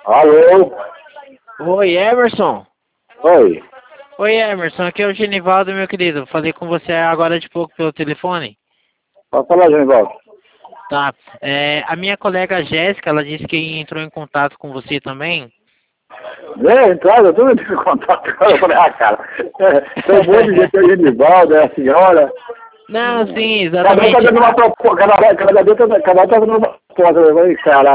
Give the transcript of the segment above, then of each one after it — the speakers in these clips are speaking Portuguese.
Alô? Oi, Emerson. Oi. Oi, Emerson. Aqui é o Genivaldo, meu querido. Falei com você agora de pouco pelo telefone. Pode falar, Genivaldo. Tá. A minha colega Jéssica, ela disse que entrou em contato com você também. Entrada, eu tô entrando em contato com ela. Eu falei, cara, tem um monte de gente aí, Genivaldo, é a senhora. Não, sim, Cada um tá exatamente. dando uma proposta, cada um tá dando uma proposta. Eu falei, cara,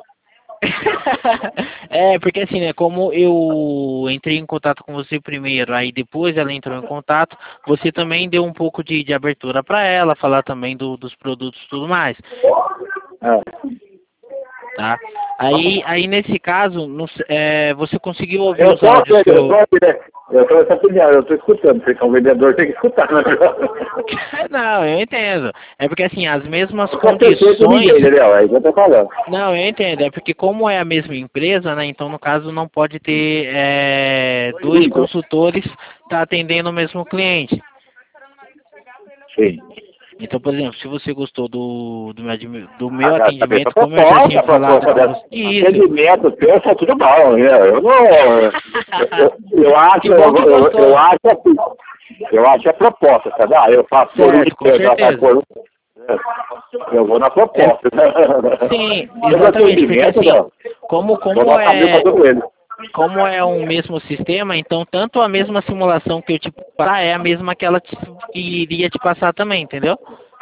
Porque assim, né, como eu entrei em contato com você primeiro, aí depois ela entrou em contato, você também deu um pouco de abertura para ela, falar também dos produtos e tudo mais, é. tá? Aí nesse caso, você conseguiu ouvir Eu os tô áudios aqui, que eu... eu tô essa opinião, eu tô escutando, porque é um vendedor, tem que escutar, né? Não, eu entendo. É porque assim, as mesmas Não fica perfeito condições... ninguém, entendeu? É isso que eu tô falando. Não, eu entendo. É porque como é a mesma empresa, né? Então, no caso, não pode ter dois Muito. consultores tá atendendo o mesmo cliente. Sim. Então, por exemplo, se você gostou do meu A cabeça atendimento, como eu já tinha proposta, a falado proposta com dessa. você. Isso. Atendimento, pensa, tudo bom, né? Eu não. Eu acho, Que bom que eu gostou. acho assim. Eu acho a proposta, sabe? Ah, eu faço por um Certo, com dia, certeza. eu vou na É, proposta. sim, Mas exatamente, porque atendimento, assim, não. como, Vou como dar caminho para é todo ele. como é um mesmo sistema, então tanto a mesma simulação que eu te passar é a mesma que ela que iria te passar também, entendeu?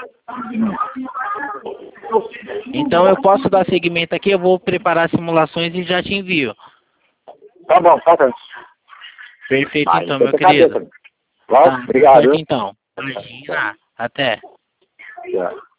Então eu posso dar seguimento aqui, eu vou preparar simulações e já te envio. Tá bom, tá certo. Perfeito Mas então, tem meu que querido. cabeça. Bom, Tá obrigado. certo Viu? então. Imagina. Até. Tchau.